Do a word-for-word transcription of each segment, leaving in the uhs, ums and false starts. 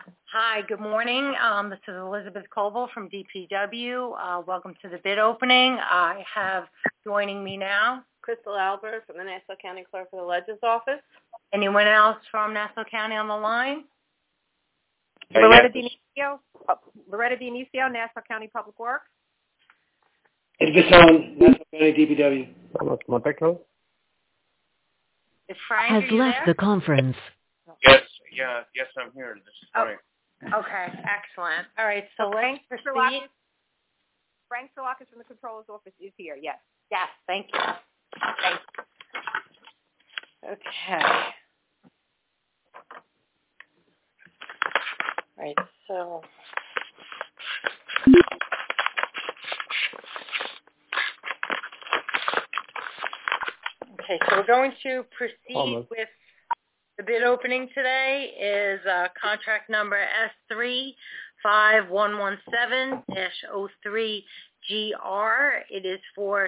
Hi, good morning. Um, this is Elizabeth Coble from D P W. Uh, welcome to the bid opening. I have joining me now. Crystal Albert from the Nassau County Clerk of the Ledger's office. Anyone else from Nassau County on the line? Uh, Loretta yes. Dinicio, uh, Loretta Dinicio, Nassau County Public Works. Ed Visson, Nassau County D P W. Monteco? Is Frank, Has are you left there? the conference. Yes, yeah, yes, I'm here. This is Oh. Frank. Okay, excellent. All right, so let's proceed. Sirlakis, Frank Sirlakis from the Controller's office is here, yes. Yes, thank you. Thank you. Okay. All right, so. Okay, so we're going to proceed Almost. with the bid opening today is uh, contract number S three five one one seven dash oh three G R. It is for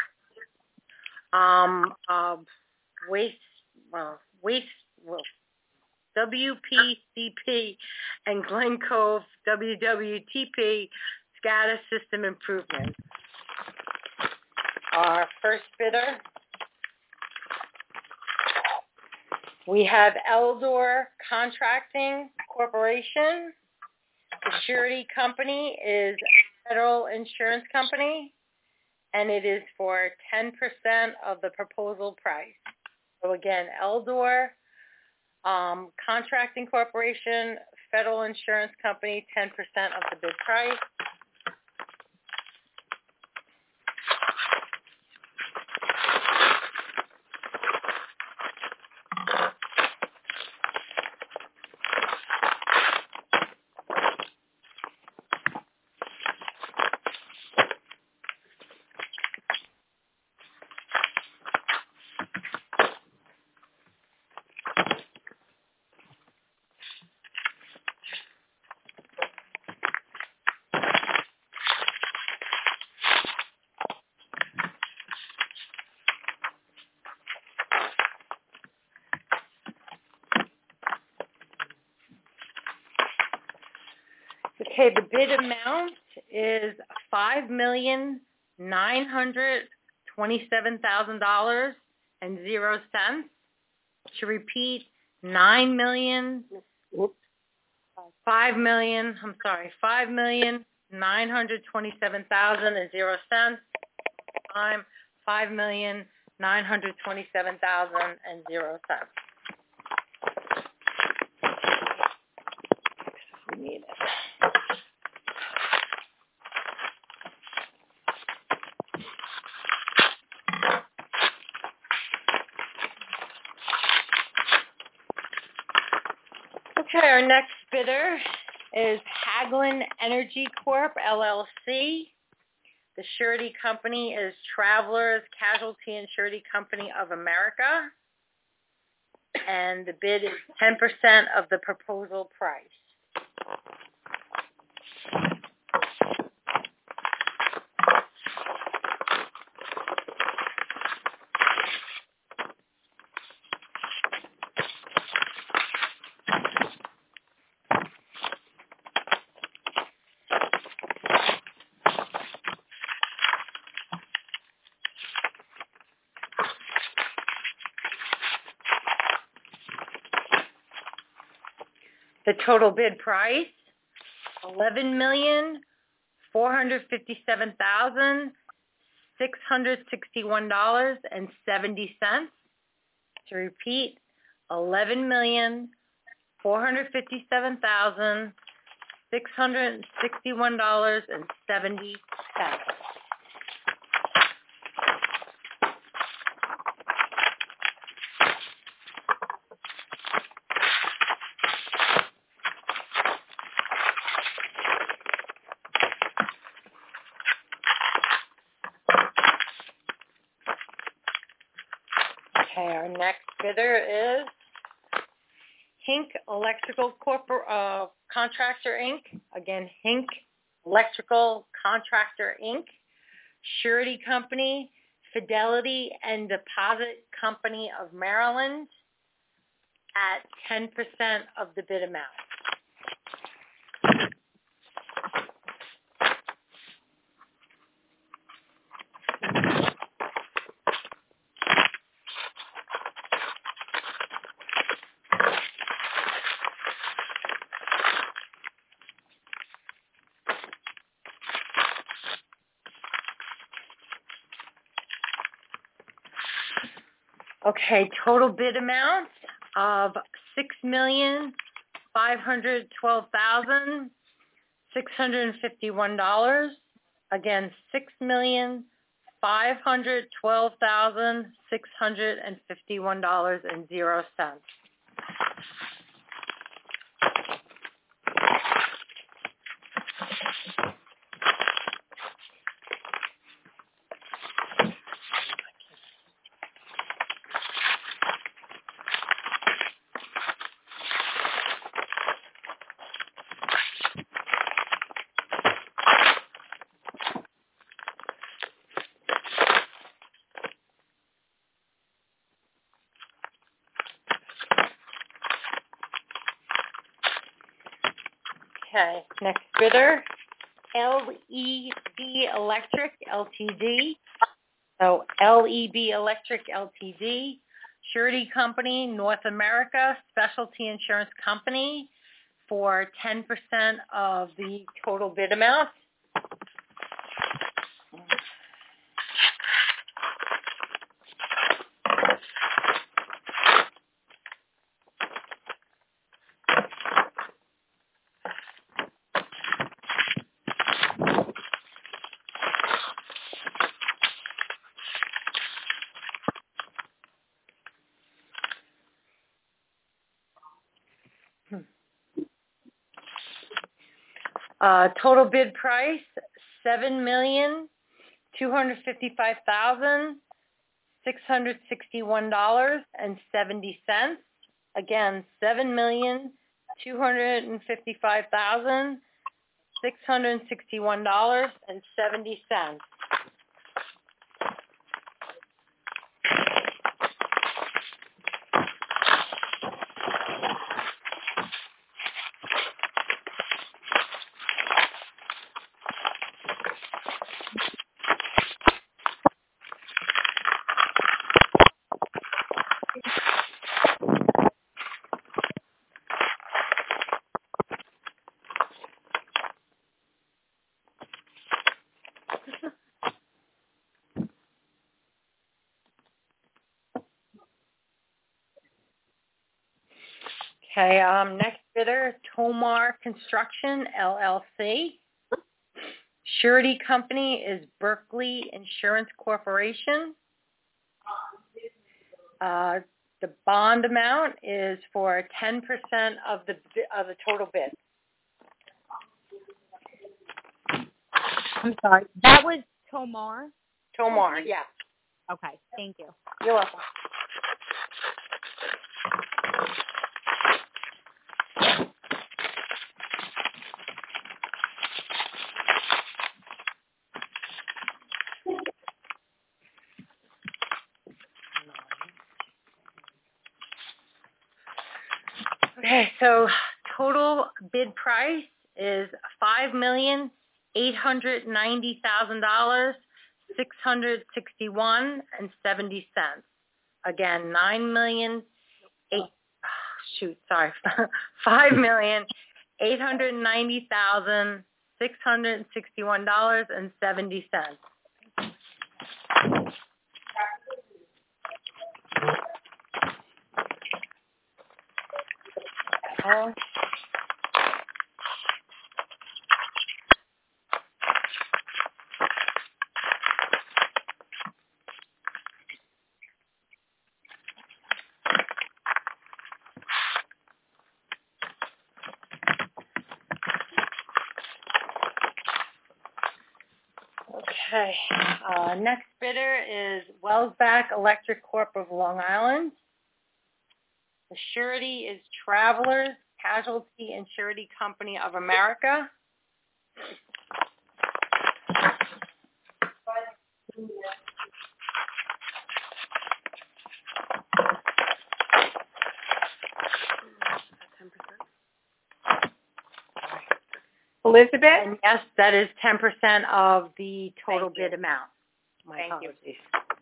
um, uh, waste, well, waste, well, W P C P and Glen Cove W W T P SCADA system improvement. Our first bidder, we have Eldor Contracting Corporation. The surety company is Federal Insurance Company, and it is for ten percent of the proposal price. So again, Eldor um, Contracting Corporation, Federal Insurance Company, ten percent of the bid price. Okay, the bid amount is five million nine hundred twenty-seven thousand dollars and zero cents. To repeat, nine million, five million. I'm sorry, five million nine hundred twenty-seven thousand and zero cents. Time five million nine hundred twenty-seven thousand and zero cents. We need it. Okay, our next bidder is Haglin Energy Corp, L L C. The surety company is Travelers Casualty and Surety Company of America. And the bid is ten percent of the proposal price. The total bid price, eleven million four hundred fifty-seven thousand six hundred sixty-one dollars and seventy cents. To repeat, eleven million four hundred fifty-seven thousand six hundred sixty-one dollars and seventy cents. Okay, our next bidder is Hink Electrical Corpor- uh, Contractor, Incorporated. Again, Hink Electrical Contractor, Incorporated. Surety Company, Fidelity and Deposit Company of Maryland at ten percent of the bid amount. Okay, total bid amount of six million five hundred twelve thousand six hundred fifty-one dollars. Again, six million five hundred twelve thousand six hundred fifty-one dollars and zero cents. Okay, next bidder, L E B Electric L T D. So L E B Electric L T D, Surety Company, North America, Specialty Insurance Company for ten percent of the total bid amount. Uh, total bid price, seven million two hundred fifty-five thousand six hundred sixty-one dollars and seventy cents. Again, seven million two hundred fifty-five thousand six hundred sixty-one dollars and seventy cents. Okay, um, next bidder, Tomar Construction, L L C. Surety Company is Berkeley Insurance Corporation. Uh, the bond amount is for ten percent of the of the total bid. I'm sorry. That was Tomar? Tomar, yeah. Okay, thank you. You're welcome. Okay, so total bid price is five million eight hundred ninety thousand dollars six hundred sixty-one and seventy cents. Again, nine million eight. Oh, shoot, sorry, five million eight hundred ninety thousand six hundred sixty-one dollars and seventy cents. Oh. Okay, uh, next bidder is Wellsback Electric Corp of Long Island. The surety is Travelers Casualty and Surety Company of America. Elizabeth? And yes, that is ten percent of the total Thank you. bid amount. My Thank you. apologies.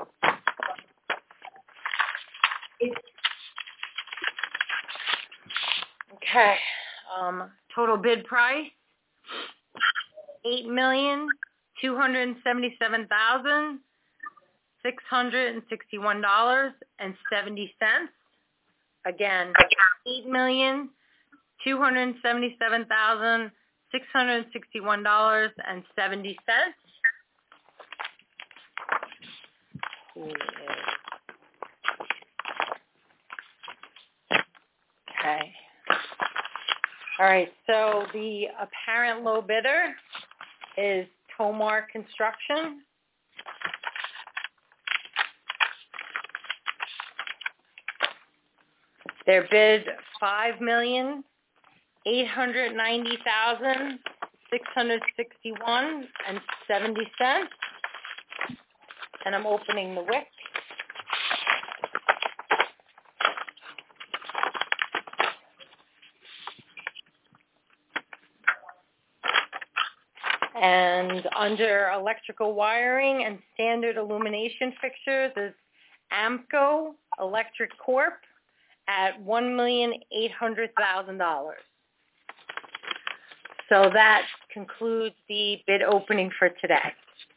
Okay, um, total bid price, eight million two hundred seventy-seven thousand six hundred sixty-one dollars and seventy cents. Again, eight million two hundred seventy-seven thousand six hundred sixty-one dollars and seventy cents. Okay. All right, so the apparent low bidder is Tomar Construction. Their bid five million eight hundred ninety thousand six hundred sixty-one and seventy cents. And I'm opening the W I C. And under electrical wiring and standard illumination fixtures is Amco Electric Corp at one million eight hundred thousand dollars. So that concludes the bid opening for today.